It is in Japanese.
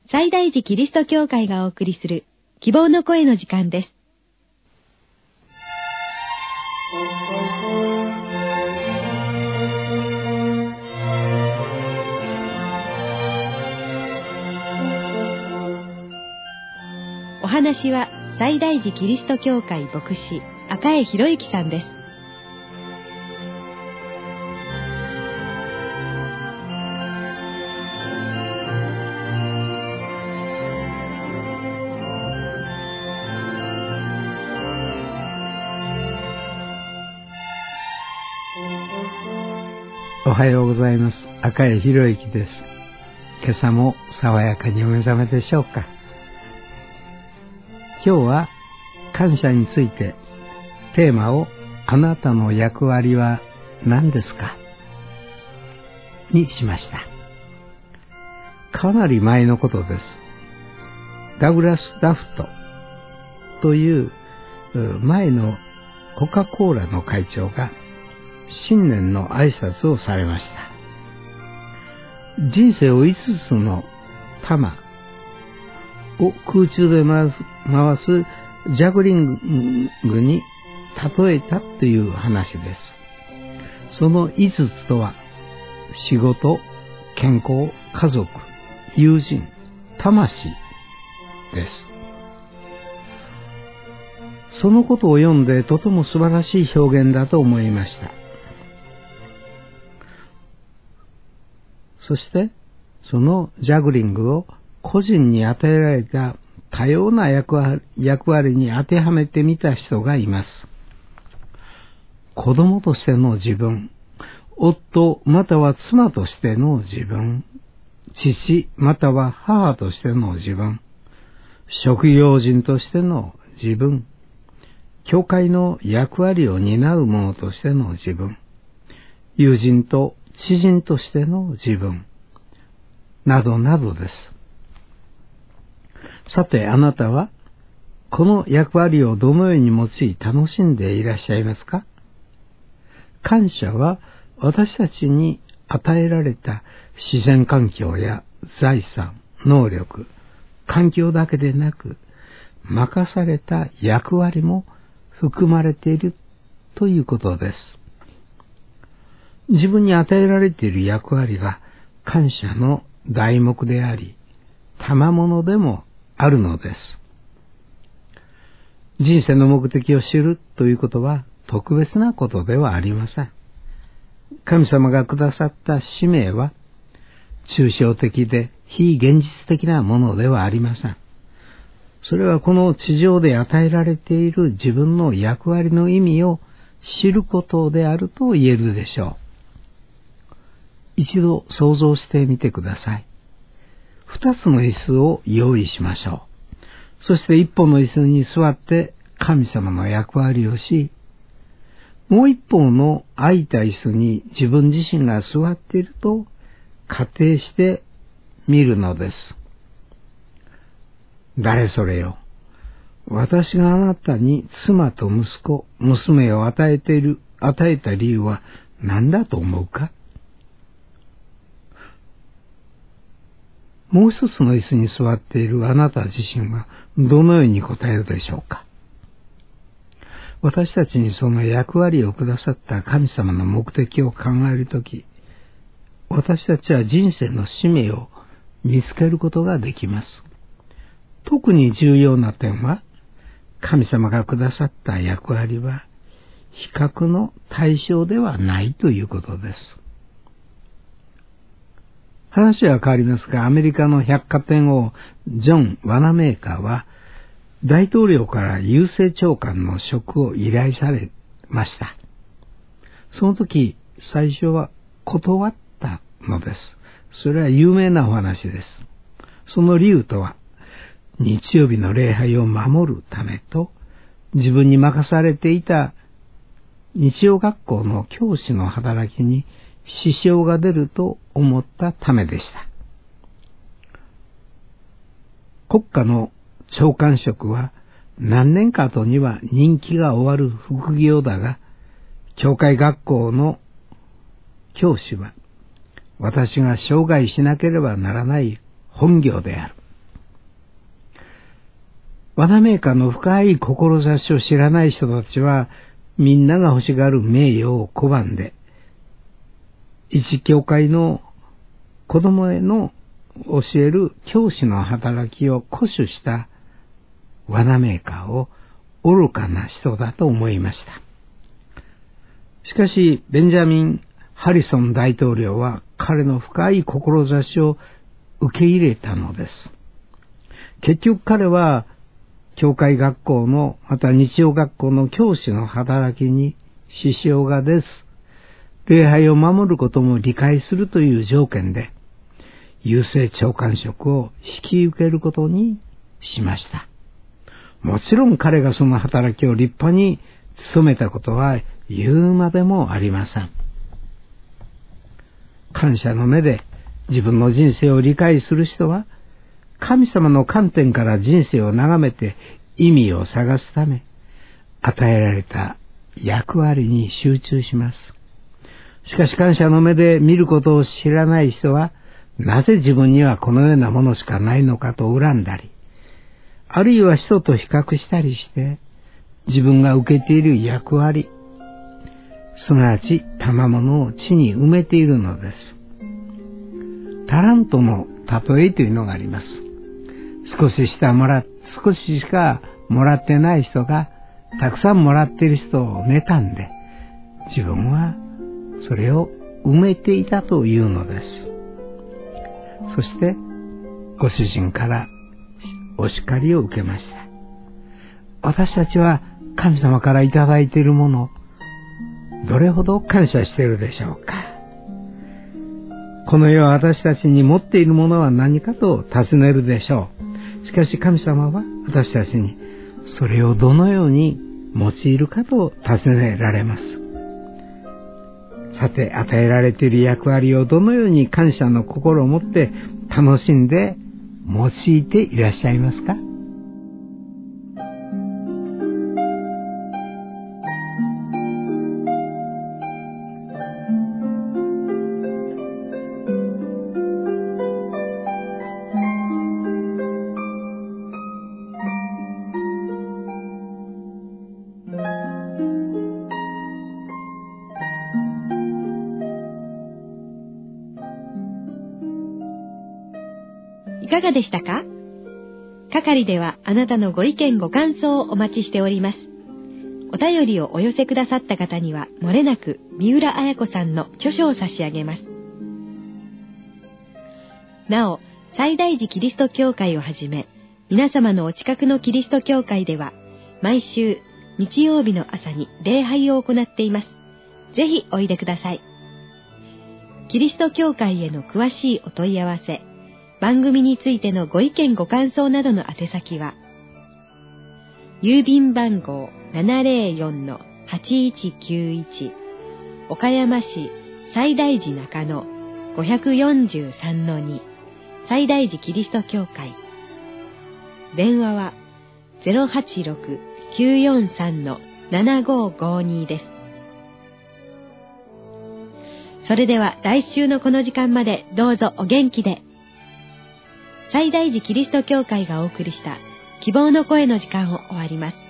西大寺キリスト教会がお送りする希望の声の時間です。お話は西大寺キリスト教会牧師赤江博之さんです。 おはようございます。赤江博之です。今朝も爽やかにお目覚めでしょうか。今日は感謝についてテーマをあなたの役割は何ですかにしました。かなり前のことです。ダグラス・ダフトという前のコカ・コーラの会長が新年の挨拶をされました。人生を5つの玉を空中で回すジャグリングに例えたという話です。その5つとは、仕事、健康、家族、友人、魂です。そのことを読んでとても素晴らしい表現だと思いました。そして、そのジャグリングを個人に与えられた多様な役割に当てはめてみた人がいます。子供としての自分、夫または妻としての自分、父または母としての自分、職業人としての自分、教会の役割を担う者としての自分、友人と知人としての自分、などなどです。さて、あなたはこの役割をどのように用い楽しんでいらっしゃいますか？感謝は私たちに与えられた自然環境や財産、能力、環境だけでなく、任された役割も含まれているということです。自分に与えられている役割が感謝の題目であり、賜物でもあるのです。人生の目的を知るということは特別なことではありません。神様がくださった使命は抽象的で非現実的なものではありません。それはこの地上で与えられている自分の役割の意味を知ることであると言えるでしょう。一度想像してみてください。2つの椅子を用意しましょう。そして1本の椅子に座って神様の役割をし、もう一方の空いた椅子に自分自身が座っていると仮定してみるのです。誰それよ。私があなたに妻と息子、娘を与えた理由は何だと思うか？もう一つの椅子に座っているあなた自身はどのように答えるでしょうか？私たちにその役割をくださった神様の目的を考えるとき、私たちは人生の使命を見つけることができます。特に重要な点は、神様がくださった役割は比較の対象ではないということです。話は変わりますが、アメリカの百貨店王ジョン・ワナメーカーは大統領から郵政長官の職を依頼されました。その時、最初は断ったのです。それは有名なお話です。その理由とは、日曜日の礼拝を守るためと、自分に任されていた日曜学校の教師の働きに支障が出ると思ったためでした。国家の長官職は何年か後には任期が終わる副業だが、教会学校の教師は私が生涯しなければならない本業である罠メーカーの深い志を知らない人たちは、みんなが欲しがる名誉を拒んで、一教会の子供への教える教師の働きを固守した罠メーカーを愚かな人だと思いました。しかし、ベンジャミン・ハリソン大統領は彼の深い志を受け入れたのです。結局彼は、教会学校の、また日曜学校の教師の働きに支障が出ず、礼拝を守ることも理解するという条件で、郵政長官職を引き受けることにしました。もちろん彼がその働きを立派に務めたことは言うまでもありません。感謝の目で自分の人生を理解する人は、神様の観点から人生を眺めて意味を探すため、与えられた役割に集中します。しかし感謝の目で見ることを知らない人は、なぜ自分にはこのようなものしかないのかと恨んだり、あるいは人と比較したりして、自分が受けている役割、すなわち賜物を地に埋めているのです。タラントの例えというのがあります。少ししかもらってない人がたくさんもらっている人を妬んで、自分はそれを埋めていたというのです。そしてご主人からお叱りを受けました。私たちは神様からいただいているもの、どれほど感謝しているでしょうか。この世は私たちに持っているものは何かと尋ねるでしょう。しかし神様は私たちにそれをどのように用いるかと尋ねられます。さて、与えられている役割をどのように感謝の心を持って楽しんで用いていらっしゃいますか？ いかがでしたか？係ではあなたのご意見ご感想をお待ちしております。お便りをお寄せくださった方にはもれなく三浦綾子さんの著書を差し上げます。なお、西大寺キリスト教会をはじめ、皆様のお近くのキリスト教会では、毎週日曜日の朝に礼拝を行っています。ぜひおいでください。キリスト教会への詳しいお問い合わせ、番組についてのご意見ご感想などの宛先は、郵便番号 704-8191 岡山市西大寺中野 543-2 西大寺キリスト教会。電話は 086-943-7552 です。それでは来週のこの時間までどうぞお元気で。西大寺キリスト教会がお送りした希望の声の時間を終わります。